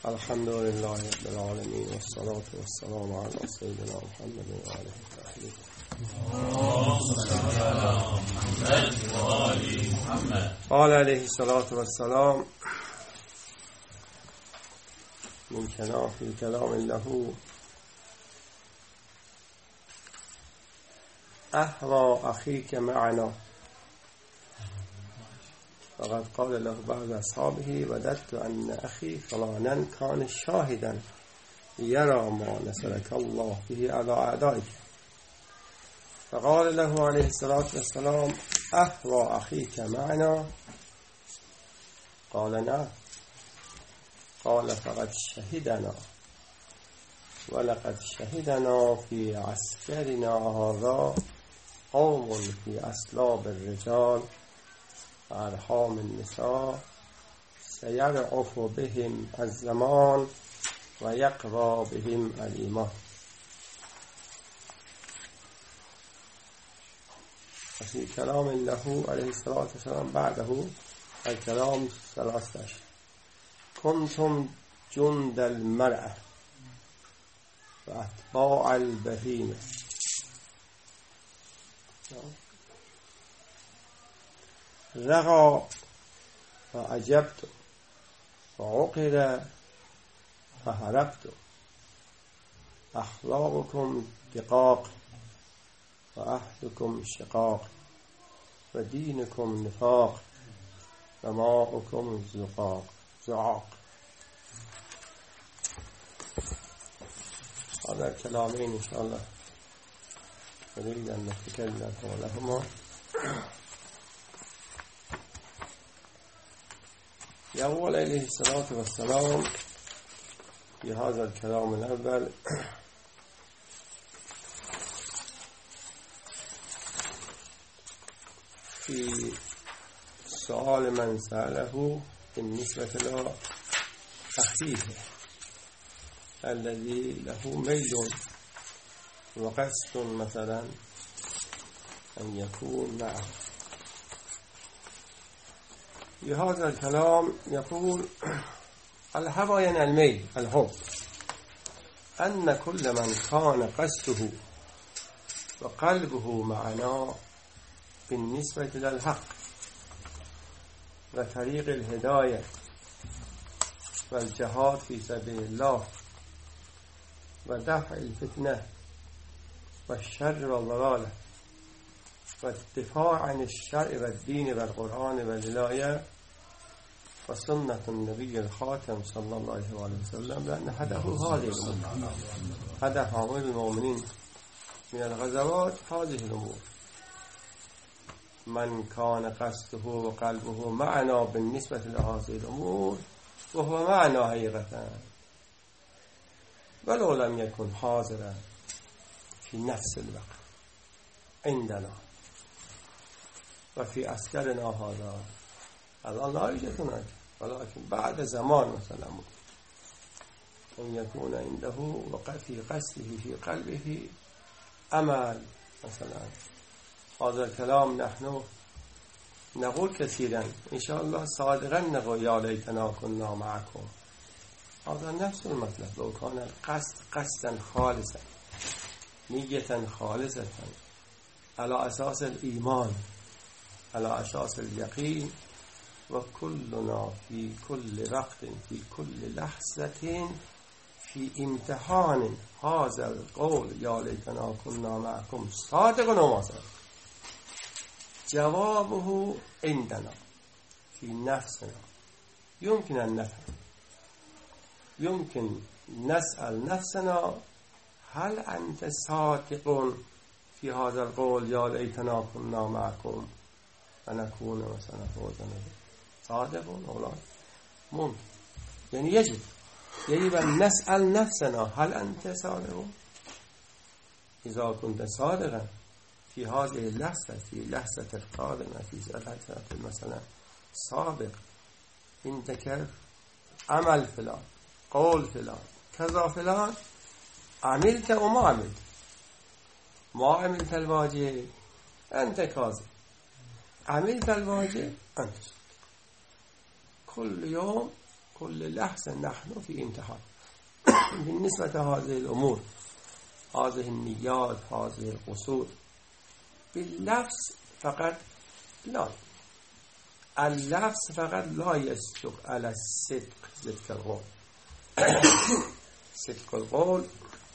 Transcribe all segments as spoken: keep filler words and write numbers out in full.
الحمد لله رب العالمين والصلاة والسلام على سيدنا محمد وآله الطاهرين. قال عليه الصلاة والسلام من كلام في كلام له أهوى أخيك معنا، فقد قال له بعض أصحابه وددت أن أخي فلانا كان شاهدا يرى ما نصرك الله به على أعدائك. فقال له عليه الصلاة والسلام أهوى أخيك معنا؟ قال نعم. قال فقد شهدنا ولقد شهدنا في عسكرنا هذا قوم في أصلاب الرجال أرحام النساء سيرعف بهم الزمان ويقوى بهم الإيمان. في كلام له عليه الصلاة والسلام بعده الكلام ثلاثة عشر كنتم جند المرأة وأتباع البهيمة. رغى فأجبت وعقر فهربت. أخلاقكم دقاق وأهلكم شقاق ودينكم نفاق وماؤكم زقاق زعاق. هذا الكلامين إن شاء الله نريد أن نتكلم حولهما. يقول عليه الصلاة والسلام في هذا الكلام الأول في سؤال من سأله بالنسبة له أخيه الذي له ميل وقصد مثلا أن يكون معه. في هذا الكلام يقول الهوى يعني الميل الحب، أن كل من كان قصده وقلبه معنا بالنسبة للحق وطريق الهداية والجهاد في سبيل الله ودفع الفتنة والشر والضلالة والدفاع عن الشرع والدين والقرآن والولاية وسنة النبي الخاتم صلى الله عليه وسلم، لأن هدفه هذه الأمور، هدف عامل المؤمنين من الغزوات هذه الأمور. من كان قصده وقلبه معنا بالنسبة لهذه الأمور وهو معنا حقيقة ولو لم يكن حاضرا في نفس الوقت عندنا وفي عسكرنا هذا الآن لا يوجد هناك، ولكن بعد زمان مثلا أن يكون عنده وقت في قصده في قلبه أمل مثلا. هذا الكلام نحن نقول كثيرا إن شاء الله صادقا نقول يا ليتنا كنا معكم. هذا نفس المطلب. لو كان القصد قصدا خالصا نية خالصة على أساس الإيمان على أساس اليقين، وكلنا في كل وقت في كل لحظة في امتحان هذا القول يا ليتنا كنا معكم صادق ومصدق، جوابه عندنا في نفسنا. يمكن أن نفهم، يمكن نسأل نفسنا هل أنت صادق في هذا القول يا ليتنا كنا معكم ونكون مثلا فوزنا؟ صادق ولا ممكن؟ يعني يجب يجب أن نسأل نفسنا هل أنت صادق؟ إذا كنت صادقا في هذه اللحظة في لحظة القادمة في لحظة مثلا سابق عندك عمل فلان قول فلان كذا فلان عملت وما عملت ما عملت الواجب أنت كاذب، عملت الواجب أنت. كل يوم كل لحظة نحن في امتحان بالنسبة لهذه الأمور، هذه النيات، هذه القصود. باللفظ فقط لا، اللفظ فقط لا يصدق على الصدق، صدق القول. صدق القول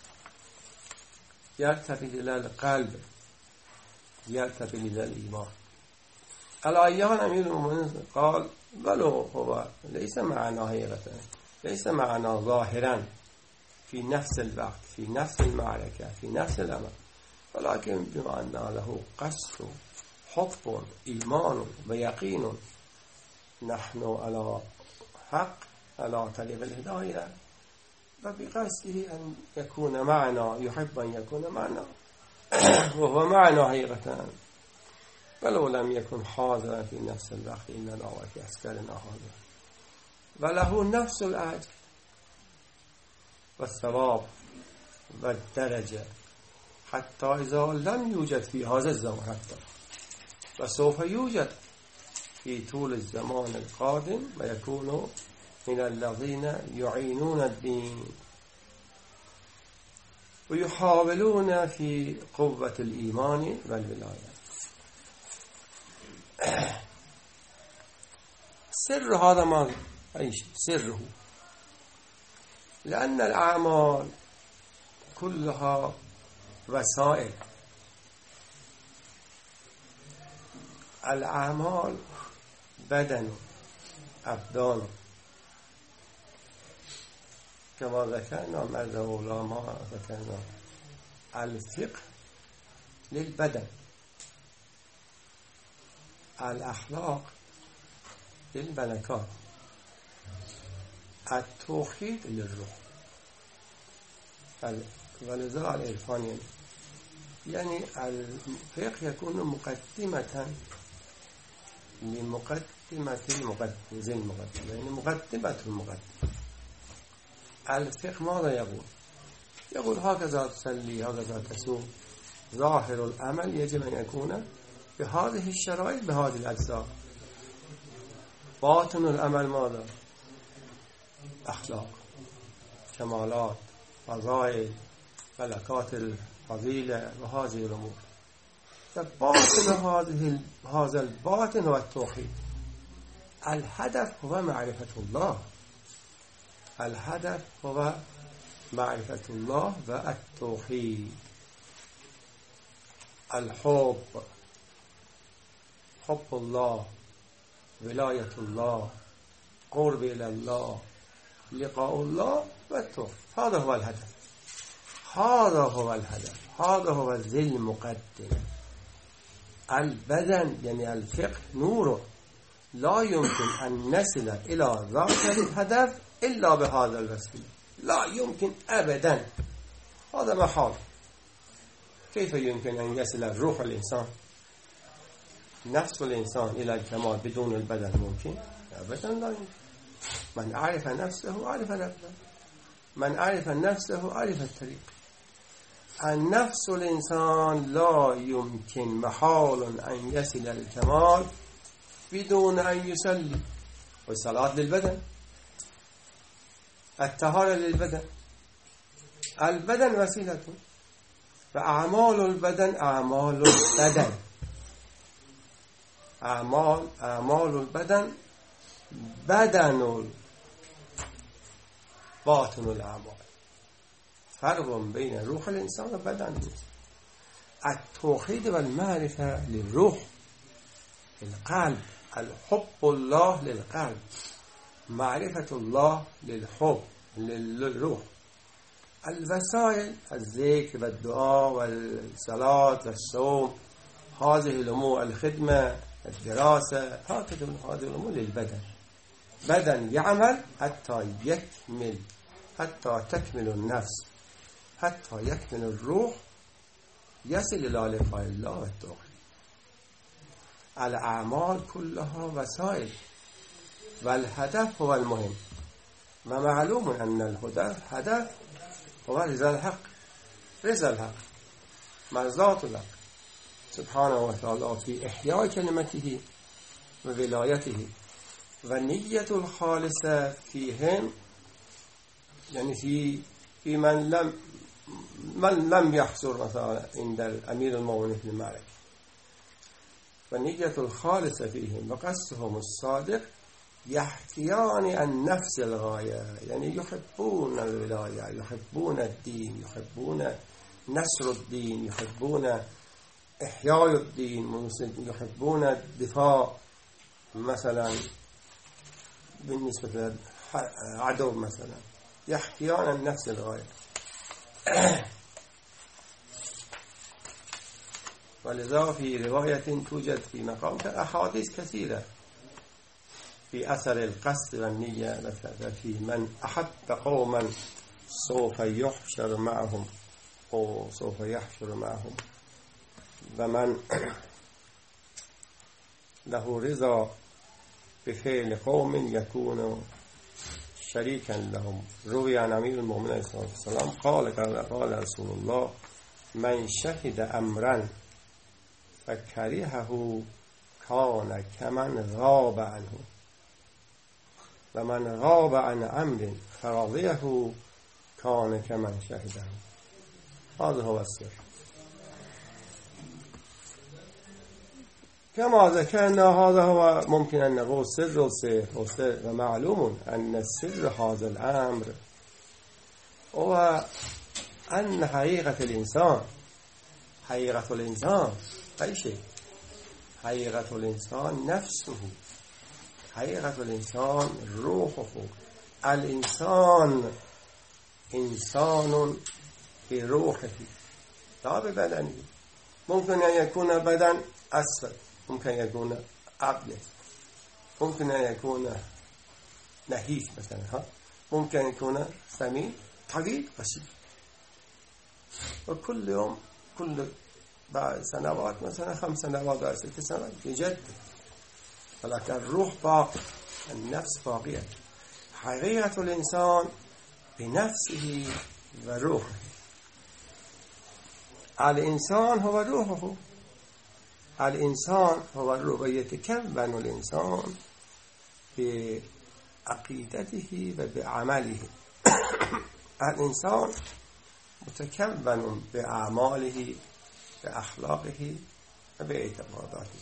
يرتقي إلى القلب، يرتقي إلى الإيمان. الآيان أمير المؤمنين قال ولو هو ليس معنا حقيقة، ليس معنا ظاهرا في نفس الوقت، في نفس المعركة، في نفس الأمر، ولكن بما أن له قصد حب إيمان ويقين نحن على حق، على طريق الهداية، وبقصده أن يكون معنا، يحب أن يكون معنا وهو معنا حقيقة، ولو لم يكن حاضرا في نفس الوقت إننا وفي أسكرنا حاضر، وله نفس الأجر والثواب والدرجة حتى إذا لم يوجد في هذا الزمان، حتى وسوف يوجد في طول الزمان القادم، ويكون من الذين يعينون الدين ويحاولون في قوة الإيمان والولاية. سر هذا ما أي شيء سره، لأن الأعمال كلها وسائل. الأعمال بدن أبدان كما ذكرنا مرد علماء، ذكرنا الفقه للبدن، الأخلاق للملكات، التوحيد للروح. ولذا العرفان يعني الفقه يكون مقدمة لمقدمة المقدمة، زي المقدمة يعني مقدمة المقدمة. الفقه ماذا يقول؟ يقول هكذا تصلي، هكذا تصوم. ظاهر العمل يجب أن يكون بهذه الشرائط، بهذه الأجزاء. باطن العمل ماذا؟ أخلاق، كمالات، فضائل، ملكات الفضيلة وهذه الأمور. فباطن هذه هذا الباطن هو التوحيد. الهدف هو معرفة الله، الهدف هو معرفة الله والتوحيد. الحب، حب الله، ولاية الله، قرب إلى الله، لقاء الله والتوحيد، هذا هو الهدف، هذا هو الهدف، هذا هو ذي المقدم. البدن يعني الفقه نوره، لا يمكن أن نصل إلى ذاك الهدف إلا بهذا الوسيلة، لا يمكن أبدا، هذا محال. كيف يمكن أن يصل الروح الإنسان، نفس الإنسان إلى الكمال بدون البدن؟ ممكن؟ أبدا لا يمكن. من عرف نفسه عرف نفسه، من عرف نفسه عرف الطريق. النفس الإنسان لا يمكن محال أن يصل الكمال بدون أن يصلي، والصلاة للبدن، الطهارة للبدن، البدن وسيلة، فأعمال البدن أعمال البدن، أعمال أعمال البدن بدن باطن الأعمال. فرق بين روح الإنسان وبدن الإنسان. التوحيد والمعرفة للروح، للقلب، الحب الله للقلب، معرفة الله للحب للروح. الوسائل الذكر والدعاء والصلاة والصوم، هذه الأمور، الخدمة، الدراسة، هكذا هذه الأمور للبدن. بدن يعمل حتى يكمل، حتى تكمل النفس، حتى يكمل الروح، يصل إلى لقاء الله والتوحيد. الأعمال كلها وسائل، والهدف هو المهم. ومعلوم أن الهدف هدف هو رضا الحق، رضا الحق، مرضات الحق سبحانه وتعالى في إحياء كلمته وولايته و نیت الخالصه فیهم یعنی فی فی من لم من لم يحضر مثلا عند الامیر المؤمنین فی المعرکه و نیت الخالصه فیهم و قصدهم الصادق یحکیان عن نفس الغایه یعنی یحبون الولایه یحبون الدین یحبون نصر الدین یحبون احیای الدین یحبون الدفاع مثلا بالنسبه للعدو مثلا يحكيان عن نفس الغاية ولذا في رواية توجد في مقام أحاديث كثيرة في أثر القصد والنية مثلا في من أحب قوما سوف يحشر معهم أو سوف يحشر معهم ومن له رضا بفعل قوم يكون شريكا لهم روي عن أمير المؤمنين صلى الله عليه وسلم قال قال رسول الله من شهد أمرا فكرهه كان كمن غاب عنه ومن غاب عن أمر فرضيه كان كمن شهده هذا هو السر كما ذكرنا هذا هو ممكن أن نقول سر السر ومعلوم أن سر هذا الأمر هو أن حقيقة الإنسان حقيقة الإنسان أي شيء حقيقة الإنسان نفسه حقيقة الإنسان روحه الإنسان إنسان بروحه لا ببدنه ممكن أن يكون بدن أسفل ممكن يكون أبيض ممكن أن يكون نحيف مثلا ها ممكن أن يكون سمين طويل قصير وكل يوم كل بعد سنوات مثلا خمس سنوات أو ست سنوات يجدد ولكن الروح باقي النفس باقية حقيقة الإنسان بنفسه وروحه الإنسان هو روحه الإنسان هو الروح ويتكون الإنسان بعقيدته وبعمله الإنسان متكون بأعماله بأخلاقه وباعتقاداته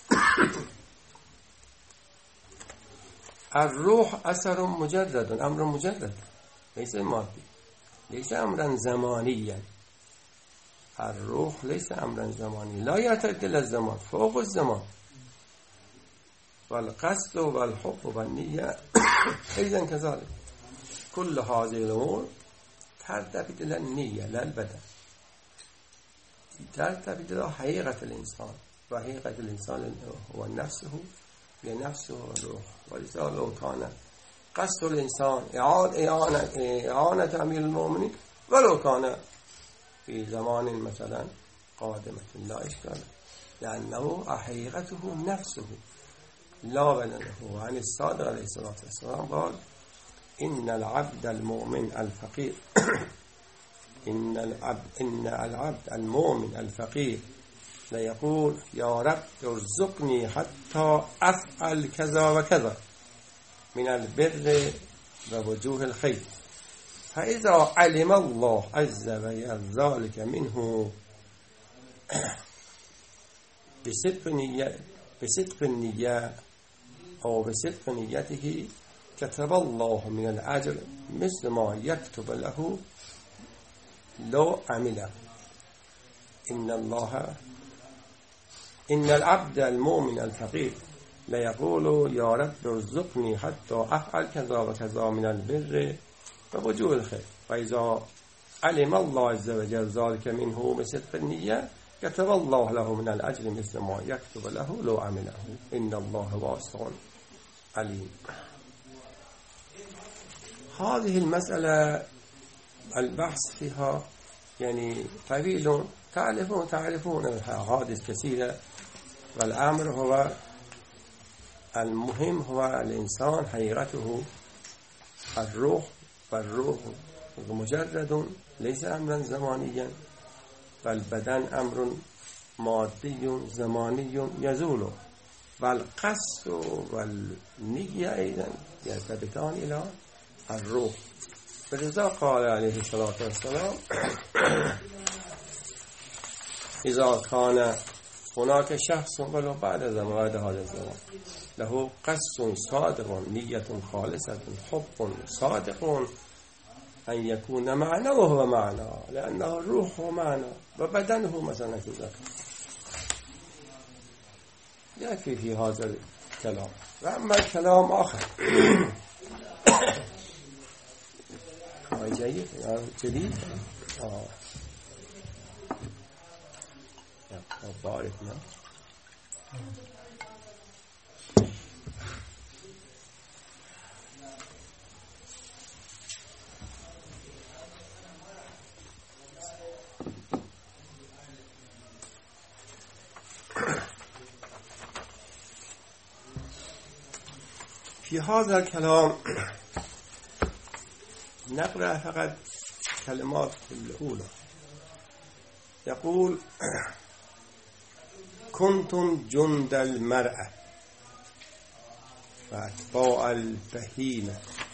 الروح أثر مجرد أمر مجرد ليس مادي ليس أمرا زمانيا الروح ليس أمرا زماني لا يعتدل الزمان فوق الزمان والقصد والحب والنية أيضا كذلك كل هذه الأمور ترتبط إلى النية لا البدن ترتبط إلى حقيقة الإنسان وحقيقة الإنسان هو نفسه لنفسه والروح ولذا لو كان قصد الإنسان إعانة إعانة أمير المؤمنين ولو كان في زمان مثلا قادمة لا إشكال لأنه حقيقته نفسه لا بدنه عن الصادق عليه الصلاة والسلام قال إن العبد المؤمن الفقير إن العبد إن العبد المؤمن الفقير لا يقول يا رب ارزقني حتى أفعل كذا وكذا من البر ووجوه الخير فإذا علم الله عز وجل ذلك منه بصدق نية بصدق النية أو بصدق نيته كتب الله من الأجر مثل ما يكتب له لو عمله إن الله إن العبد المؤمن الفقير لا يقول يا رب ارزقني حتى أفعل كذا وكذا من البر ووجوه الخير فإذا علم الله عز وجل ذلك منه بصدق النية كتب الله له من الأجر مثل ما يكتب له لو عمله إن الله واسع عليم. هذه المسألة البحث فيها يعني طويل تعرفون تعرفون حوادث كثيرة والأمر هو المهم هو الإنسان حقيقته الروح والروح مجرد ليس أمرا زمانيا والبدن أمر مادي زماني يزول والقصد والنية أيضا يرتبطان إلى الروح. فلذا قال عليه الصلاة والسلام إذا كان هناك شخص ولو بعد زمان هذا الزمان له قصد صادق نية خالصة حب صادق أن يكون معنا وهو معنا، لأنه الروح هو معنا وبدنه مثلا كذا، يكفي في هذا الكلام. وأما الكلام آخر جيد جديد آه باركنا. في هذا الكلام نقرأ فقط كلمات الأولى. يقول كنتم جند المرأة واتباع البهيمة.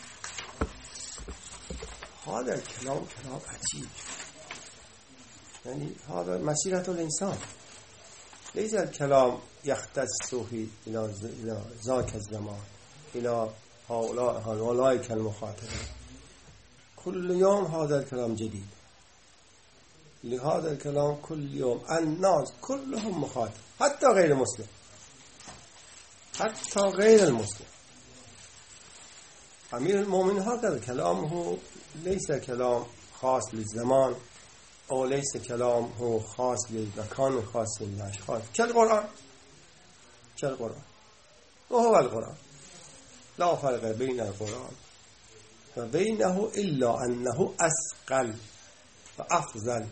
هذا الكلام كلام عجيب، يعني هذا مسيرة الإنسان، ليس الكلام يختص في إلى ذاك الزمان إلى هؤلاء هؤلاء المخاطبين. كل يوم هذا الكلام جديد، لهذا الكلام كل يوم الناس كلهم مخاطب، حتى غير المسلم، حتى غير المسلم. أمير المؤمنين هذا الكلام هو ليس كلام خاص للزمان أو ليس كلام هو خاص للمكان خاص للأشخاص، كالقرآن كالقرآن وهو القرآن، لا فرق بين القرآن وبينه إلا أنه أثقل وأفضل.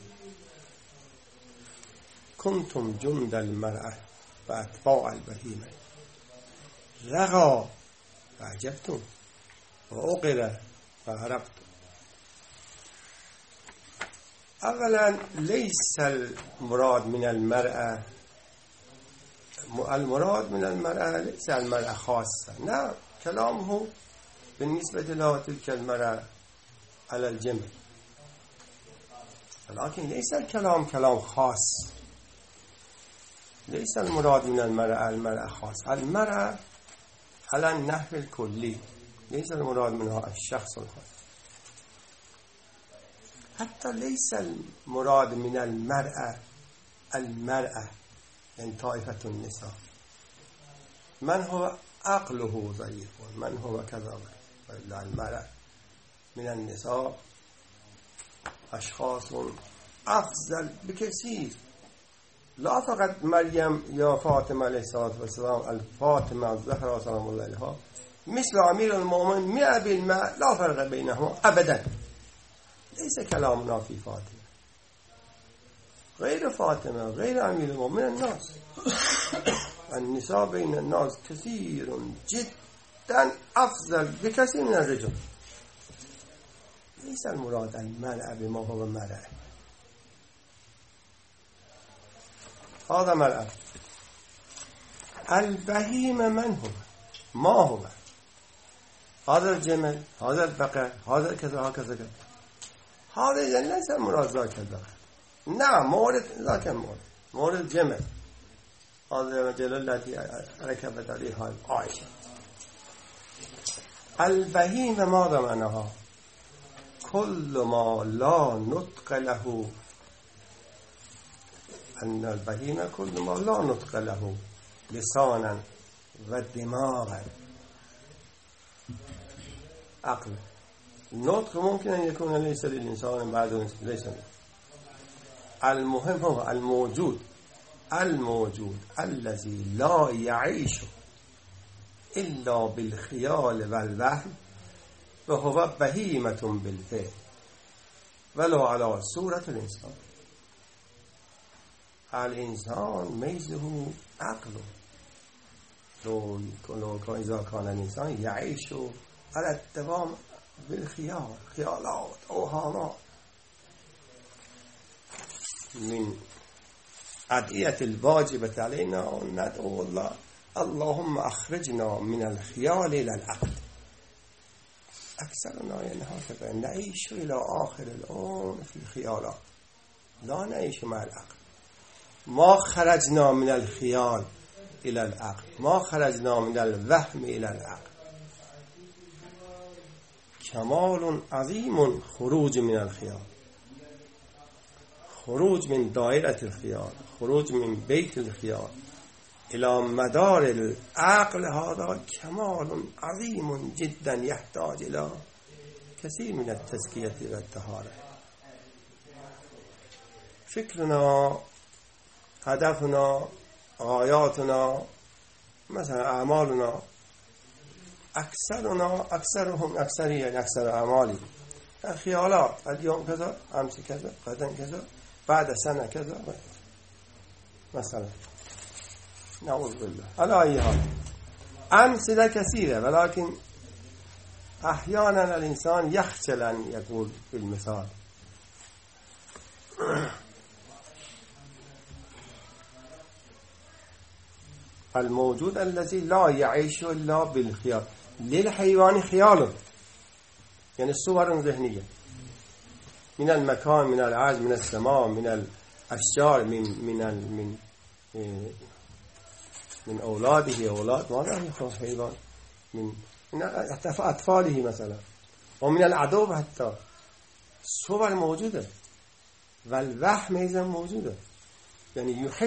كنتم جند المرأة وأتباع البهيمة رغى فعجبتم وأقر فهربتم. أولا ليس المراد من المرأة المراد من المرأة ليس المرأة خاصة، لا، كلامه بالنسبة إلى تلك المرأة على الجمل، لكن ليس الكلام كلام خاص. ليس المراد من المرأة المرأة خاص، المرأة على النحو الكلي، ليس المراد منها الشخص الخاص. حتى ليس المراد من المرأة المرأة يعني طائفة النساء، من هو عقله ضعيف، من هو كذا. إلا المرأة من النساء أشخاص أفضل بكثير، لا فقط مريم يا فاطمة عليه الصلاة والسلام، الفاطمة الزهراء سلام الله عليها مثل أمير المؤمنين مئة بالمئة، لا فرق بينهما أبدا. ليس كلامنا في فاطمة، غير فاطمة غير أمير المؤمنين الناس. النساء بين الناس كثير جدا أفضل بكثير من الرجل. ليس المراد المرأة بما هو مرأة، هذا مرأة. البهيمة من هو؟ ما هو؟ هذا الجمل، هذا البقر، هذا كذا هكذا كذا. هذا ليس المراد ذاك البقر، نعم مورد ذاك المورد مورد الجمل، هذا الجلال التي ركبت عليها عائشة. البهيمة ماذا معناها؟ كل ما لا نطق له، أن البهيمة كل ما لا نطق له لسانا ودماغا عقل. النطق ممكن أن يكون ليس للإنسان بعد ليس. المهم هو الموجود الموجود الذي لا يعيش إلا بالخيال والوهم، وهو بهيمة بالفعل ولو على صورة الإنسان. الإنسان ميزه عقله، لو إذا كان الإنسان يعيش على الدوام بالخيال، خيالات أوهامات. من أدعية الواجبة علينا أن ندعو الله اللهم اخرجنا من الخيال الى العقل. اکثرنا ينهى نعيش الى آخر العمر في الخيالات لا نعيش مع العقل. ما خرجنا من الخيال الى العقل، ما خرجنا من الوهم الى العقل. کمال عظیم خروج من الخيال، خروج من دائرة الخيال، خروج من بيت الخيال إلى مدار العقل. هذا كمال عظيم جدا يحتاج إلى كثير من التزكية والطهارة. فكرنا، هدفنا، غاياتنا، مثلا أعمالنا، أكثرنا أكثرهم أكثرية يعني أكثر أعمالي الخيالات. اليوم كذا، أمس كذا، غدا كذا، بعد سنة كذا مثلا. نعوذ بالله. على أي حال أمثلة كثيرة، ولكن أحيانا الإنسان يخجل أن يقول بالمثال. الموجود الذي لا يعيش إلا بالخيال. للحيوان خيال يعني الصور ذهنية من المكان، من العرض، من السماء، من الأشجار، من من من من أولاده، أولاد ماذا يخاف حيوان، من من أطفاله مثلا، ومن العدو حتى. صور موجودة والوهم أيضا موجودة. يعني يحب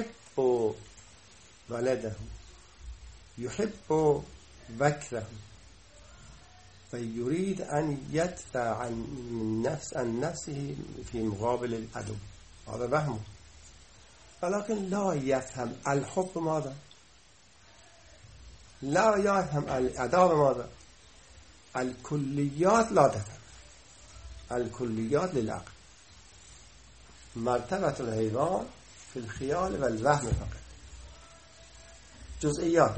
ولده، يحب بكره، فيريد أن يدفع عن نفس عن نفسه في مقابل العدو. هذا فهمه، ولكن لا يفهم الحب ماذا، لا يفهم العداوة ماذا. الكليات لا تفهم، الكليات للعقل. مرتبة الحيوان في الخيال والوهم فقط، جزئيات.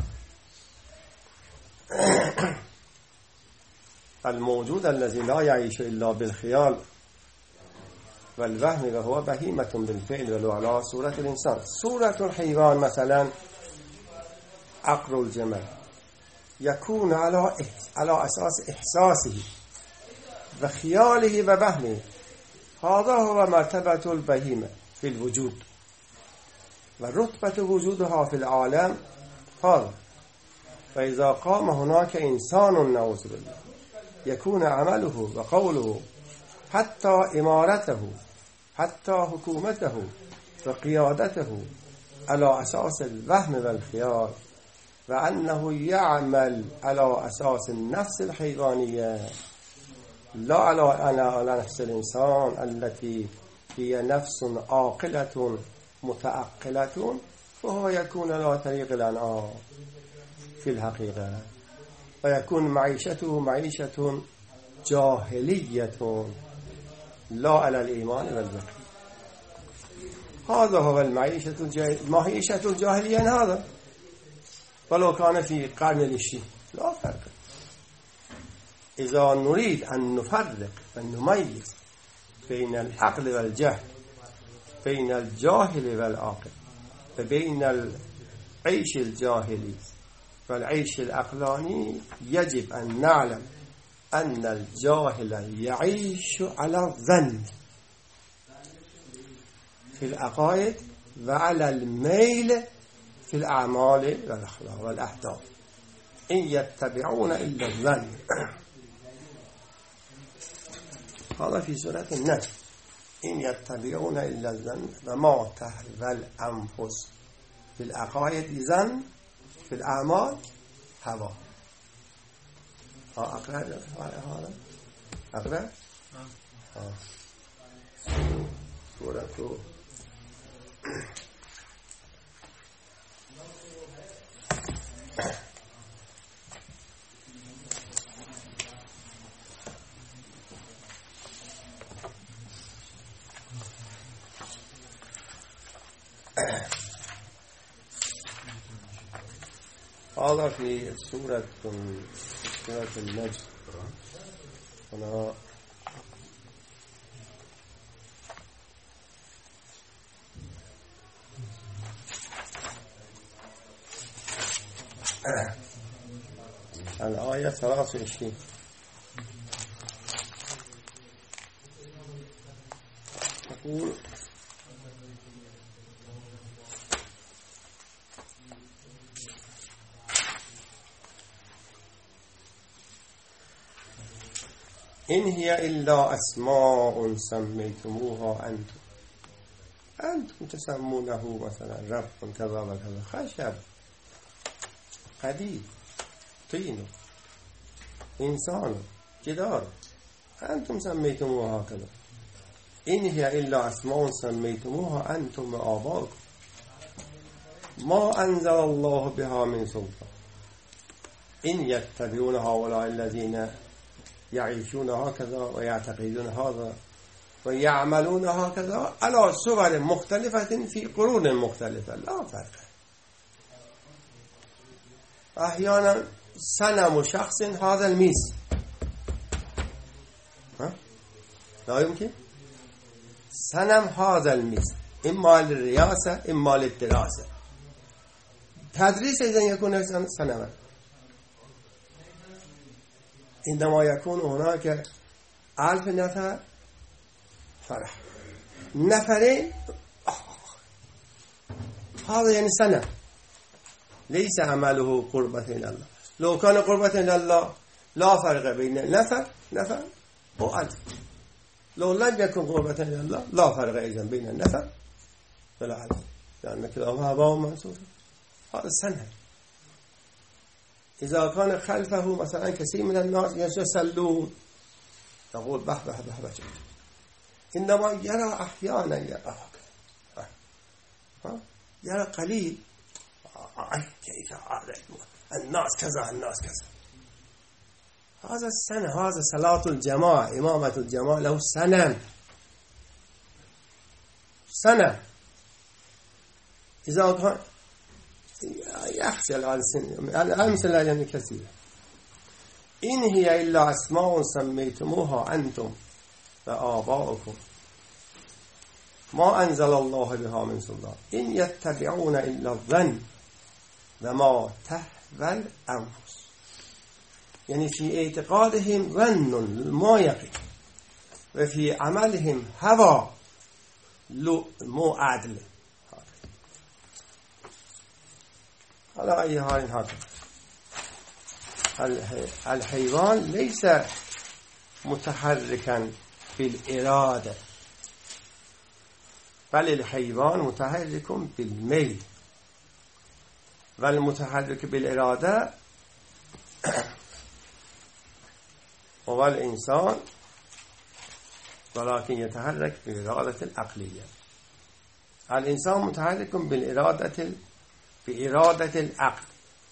الموجود الذي لا يعيش إلا بالخيال والوهم وهو بهيمة بالفعل ولو على صورة الإنسان. صورة الحيوان مثلا عقل الجمل يكون على على أساس إحساسه وخياله ووهمه. هذا هو مرتبة البهيمة في الوجود، ورتبة وجودها في العالم هذا. فإذا قام هناك إنسان نعوذ بالله يكون عمله وقوله حتى إمارته حتى حكومته وقيادته على أساس الوهم والخيال، وأنه يعمل على أساس النفس الحيوانية لا على على نفس الإنسان التي هي نفس عاقلة متعقلة، فهو يكون على طريق الأنعام في الحقيقة، ويكون معيشته معيشة جاهلية لا على الإيمان واليقين. هذا هو المعيشة الجاهلية. معيشة الجاهلية هذا ولو كان في قرن العشرين لا فرق. إذا نريد أن نفرق ونميز بين العقل والجهل، بين الجاهل والعاقل، وبين العيش الجاهلي والعيش العقلاني، يجب أن نعلم أن الجاهل يعيش على الظن في العقائد وعلى الميل في الأعمال والأخلاق والأهداف. إن يتبعون إلا الظن. هذا في سورة النجم. إن يتبعون إلا الظن وما تهوى الأنفس. في العقائد ظن، في الأعمال هوى. أقرأ هذا أقرأ سورة هذا في سورة سورة النجم. هنا الآية ثلاثة وعشرين. تقول إن هي إلا أسماء سميتموها أنتم أنتم تسمونه مثلا رب كذا وكذا، خشب، حديد، طين، إنسان، جدار، أنتم سميتموها هكذا. إن هي إلا أسماء سميتموها أنتم وآباؤكم ما أنزل الله بها من سلطان إن يتبعون هؤلاء الذين يعيشون هكذا ويعتقدون هذا ويعملون هكذا على صور مختلفة في قرون مختلفة، لا فرق. أحيانا صنم شخص هذا الميز، ها؟ لا يمكن صنم هذا الميز، إما للرياسة إما للدراسة. تدريس إذن يكون صنما، عندما يكون هناك ألف نفر فرح، نفرين هذا يعني صنم، ليس عمله قربة إلى الله. لو كان قربة إلى الله لا فرق بين نفر نفر وألف. لو لم يكن قربة إلى الله لا فرق إذن بين النفر ولا ألف، لأن كلاهما هباء منثور. هذا صنم. إذا كان خلفه مثلا كثير من الناس يصلون تقول به به به به، إنما يرى أحيانا يرى يرى قليل كيف الناس كذا الناس كذا. هذا السنة، هذا صلاة الجماعة، إمامة الجماعة له سنة سنة. إذا كان يخشى الأمثلة يعني كثيرة. إن هي إلا أسماء سميتموها أنتم وآباؤكم ما أنزل الله بها من سلطان إن يتبعون إلا الظن وما تهوى الأنفس. يعني في اعتقادهم ظن ما يقين، وفي عملهم هوى مو عدل. على أي حال هكذا الحيوان ليس متحركا بالإرادة، بل الحيوان متحرك بالميل، والمتحرك بالإرادة هو الإنسان، ولكن يتحرك بالإرادة العقلية. الإنسان متحرك بالإرادة بإرادة العقل،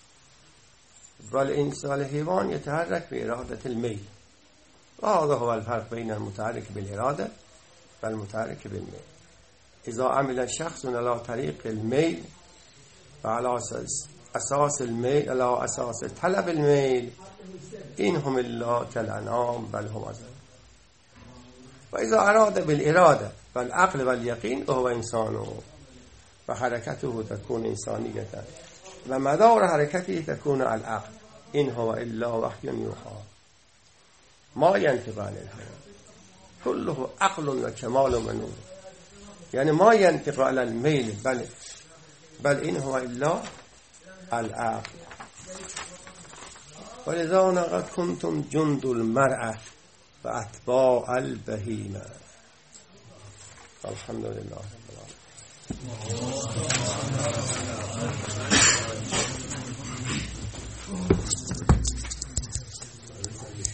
والإنسان الحيوان يتحرك بإرادة الميل. وهذا هو الفرق بين المتحرك بالإرادة والمتحرك بالميل. إذا عمل الشخص على طريق الميل وعلى أساس الميل على أساس طلب الميل إنهم إلا كالأنعام بل هم أضل. وإذا أراد بالإرادة والعقل واليقين وهو إنسان، وحركته تكون إنسانية، ومدار حركته تكون العقل. إن هو إلا وحي يوحى ما ينطق عن الهوى كله عقل وكمال ونور. يعني ما ينطق على الميل، بل بل إن هو إلا العقل. ولذا قد كنتم جند المرأة وأتباع البهيمة. الحمد لله رب العالمين.